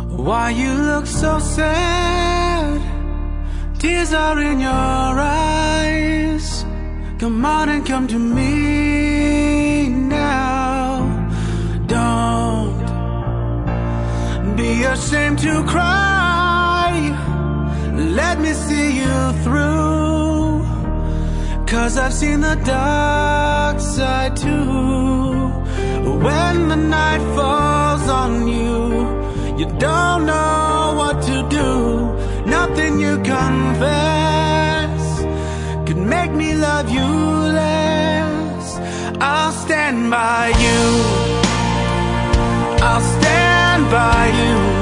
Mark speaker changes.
Speaker 1: Why you look so sad? Tears are in your eyes. Come on and come to me now. Don't be ashamed to cry. Let me see you through, 'cause I've seen the dark side too. When the night falls on you, you don't know what to do. Nothing you confess could make me love you less. I'll stand by you. I'll stand by you.